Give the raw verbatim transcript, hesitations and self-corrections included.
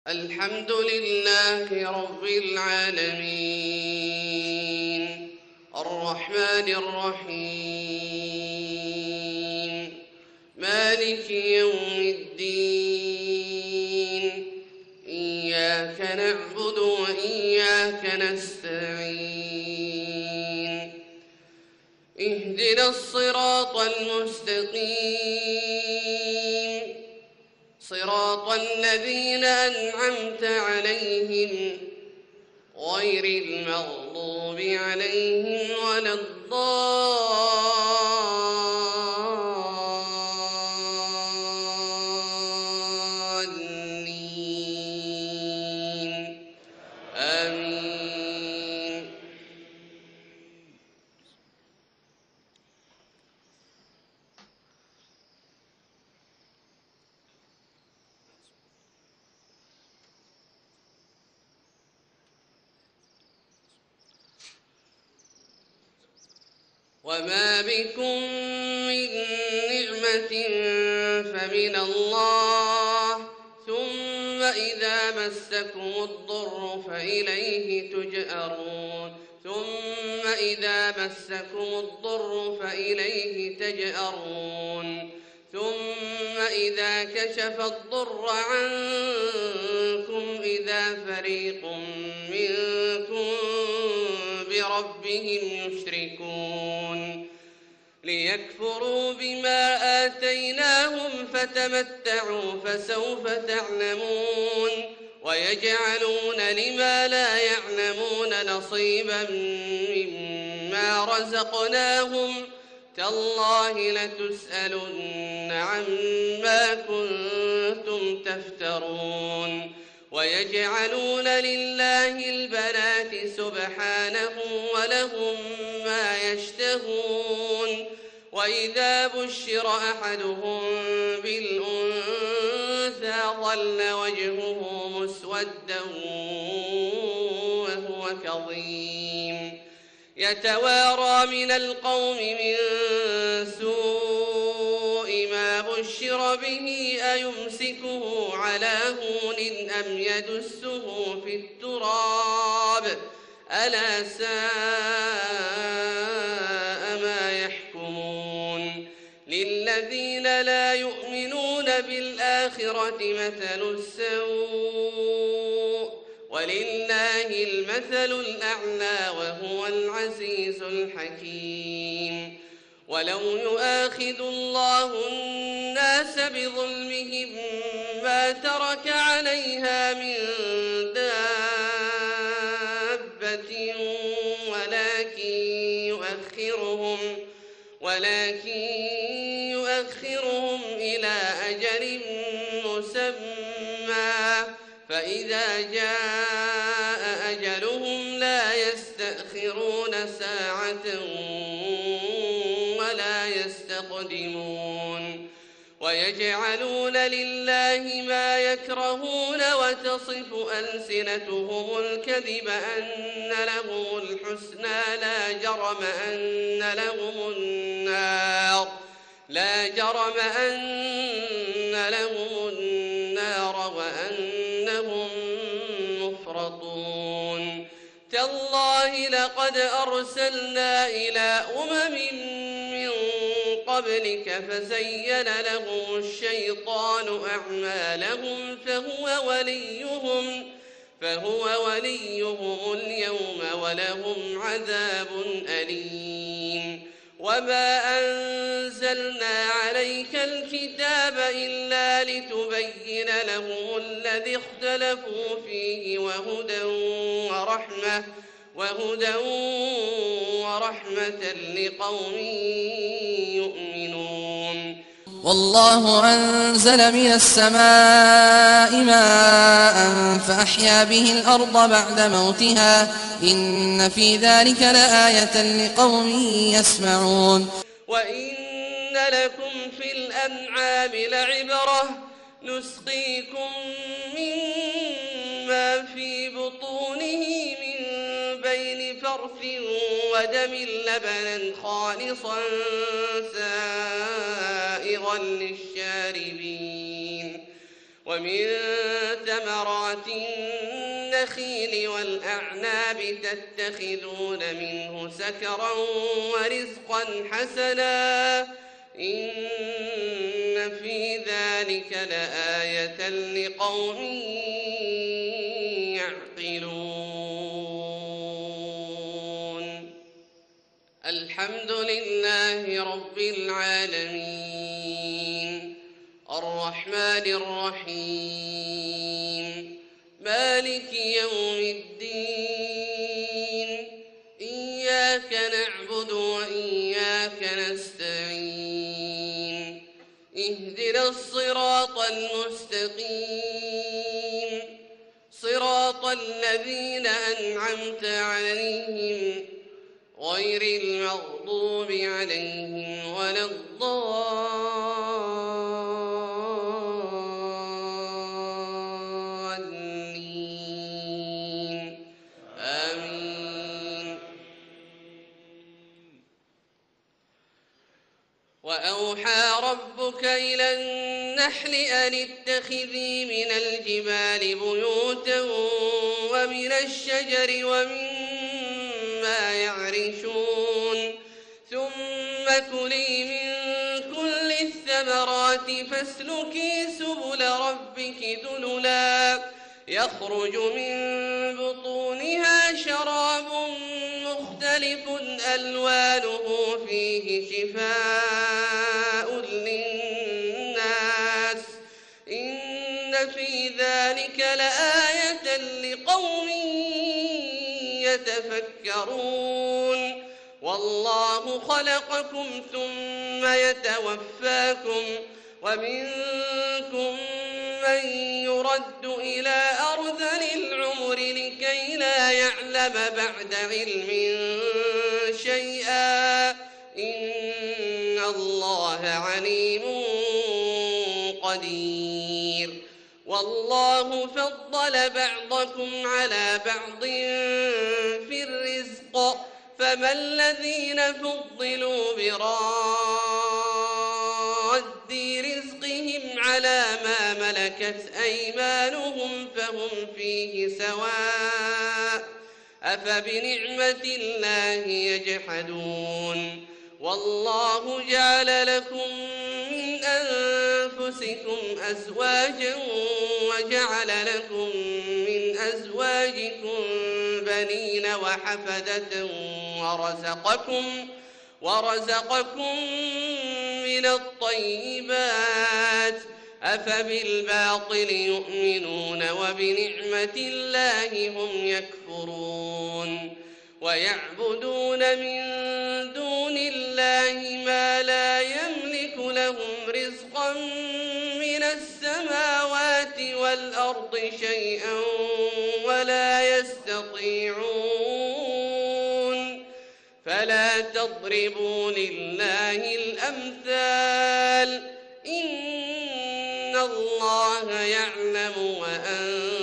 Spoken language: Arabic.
الحمد لله رب العالمين الرحمن الرحيم مالك يوم الدين إياك نعبد وإياك نستعين اهدنا الصراط المستقيم صراط الذين أنعمت عليهم غير المغضوب عليهم ولا الضالين آمين. وما بكم من نعمة فمن الله ثم إذا مسكم الضر فإليه تجأرون ثم إذا مسكم الضر فإليه تجأرون ثم إذا كشف الضر عنكم إذا فريق منكم بربهم يشركون ليكفروا بما آتيناهم فتمتعوا فسوف تعلمون ويجعلون لما لا يعلمون نصيبا مما رزقناهم تالله لتسألن عما كنتم تفترون ويجعلون لله البنات سبحانه ولهم ما يشتهون وإذا بشر أحدهم بالأنثى ظل وجهه مسودا وهو كظيم يتوارى من القوم من سوء ما بشر به أيمسكه على هون أم يدسه في التراب ألا ساء ما يحكمون للذين لا يؤمنون بالآخرة مثل السوء ولله المثل الأعلى وهو العزيز الحكيم ولو يؤاخذ الله الناس بظلمهم ما ترك عليها من دابة ولكن يؤخرهم ولكن يؤخرهم إلى أجل مسمى فإذا جاء أجلهم لا يستأخرون ساعة ولا يستقدمون ويجعلون لله ما يكرهون وتصف ألسنتهم الكذب أن لهم الحسنى لا جرم أن لهم النار لا جرم أن لهم النار وأنهم مفرطون تالله لقد أرسلنا إلى أمم من قبلك فزين لهم الشيطان أعمالهم فهو وليهم فهو وليهم اليوم ولهم عذاب أليم وما أنزلنا عليك الكتاب إلا لتبين لهم الذي اختلفوا فيه وهدى ورحمة وهدى ورحمة لقوم يؤمنون والله أنزل من السماء ماء فأحيا به الأرض بعد موتها إن في ذلك لآية لقوم يسمعون وإن لكم في الأنعام لعبرة نسقيكم مما في بطونه من بين فرث ودم لبنا خالصا سائغا للشاربين ومن ومن ثمرات النخيل والأعناب تتخذون منه سكرا ورزقا حسنا إن في ذلك لآية لقوم يعقلون. الحمد لله رب العالمين الرحمن الرحيم مالك يوم الدين إياك نعبد وإياك نستعين اهدنا الصراط المستقيم صراط الذين أنعمت عليهم غير المغضوب عليهم ولا الضالين آمين. وأوحى ربك إلى النحل أن اتخذي من الجبال بيوتا ومن الشجر ومما يعرشون ثم كلي من كل الثمرات فاسلكي سبل ربك ذللا يخرج من بطونها شراب مختلف ألوانه فيه شفاء للناس إن في ذلك لآية لقوم يتفكرون. والله خلقكم ثم يتوفاكم ومنكم من يرد إلى أرذل العمر لكي لا يعلم بعد علم شيئا إن الله عليم قدير. والله فضل بعضكم على بعض في الرزق فما الذين فضلوا براد رزقهم على ما ملكت أيمانهم فهم فيه سواء أفبنعمة الله يجحدون. والله جعل لكم من أنفسكم أزواجا وجعل لكم من أزواجكم بنين وحفدة ورزقكم ورزقكم من الطيبات أفبالباطل يؤمنون وبنعمة الله هم يكفرون. ويعبدون من دون الله ما لا يملك لهم رزقا من السماوات والأرض شيئا ولا يستطيعون فلا تضربوا لله الأمثال إن الله يعلم وأنتم